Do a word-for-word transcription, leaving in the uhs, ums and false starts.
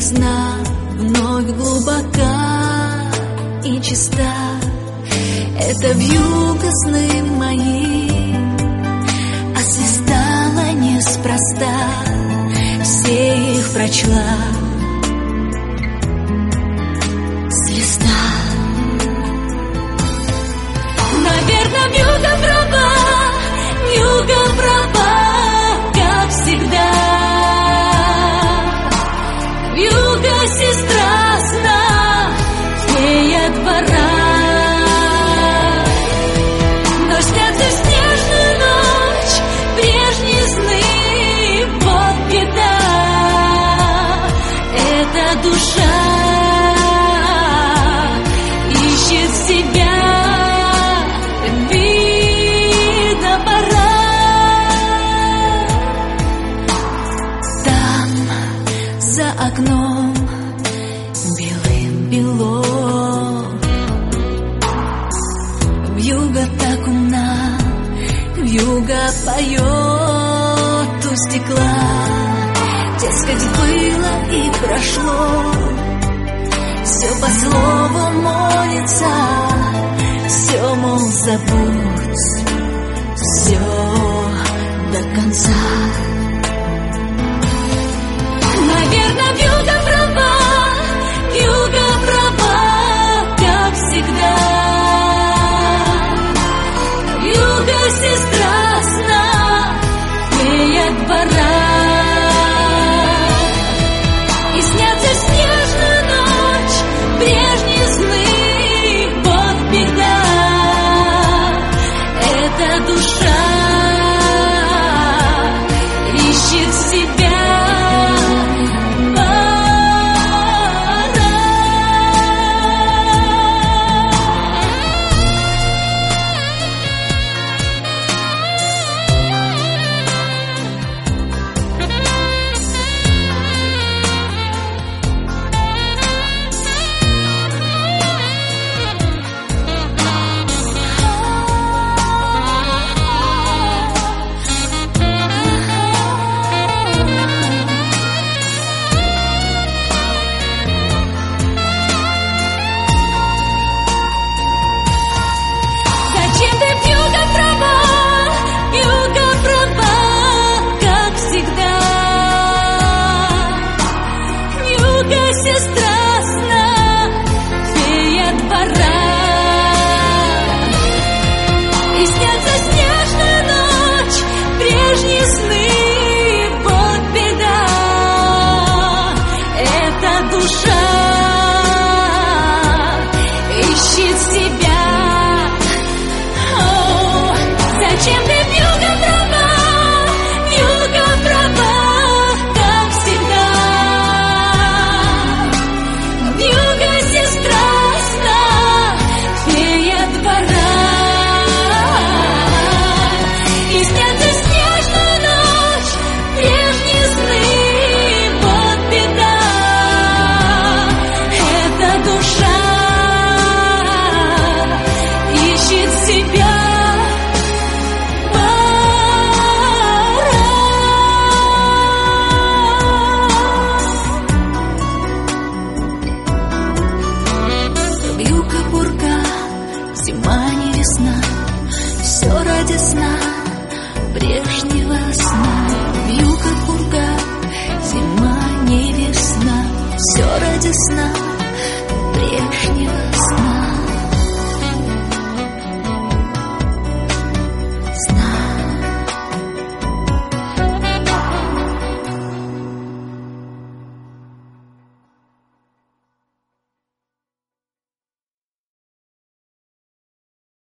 весна вновь глубока и чиста. Это вьюга сны мои освистала неспроста, все их прочла с листа. Наверное, вьюга права, вьюга права, как всегда. Вьюга сестра сна, фея двора. Но снятся в снежную ночь прежние сны, вот беда. Эта душа ищет себя, видно пора. Там за окном белым-бело, вьюга так умна, вьюга поет у стекла. Дескать, было и прошло, все по слову молится, все, мол, забудь, все до конца. Наверное, вьюга права, вьюга права, как всегда. Вьюга сестра сна, фея двора. И снятся в снежную ночь прежние сны, вот беда. Эта душа ищет себя. Сестра сна, фея двора. И снятся снежную ночь прежние сны, вот беда. Эта душа ищет себя. О, зачем ты, вьюга права, вьюга права, как всегда. Вьюга сестра сна, фея двора. И снятся в снежную ночь прежние сны, вот беда. Эта душа ищет себя. Вьюга пурга, зима не весна, все ради сна, прежнего сна. Вьюга пурга, зима не весна, все ради сна, прежнего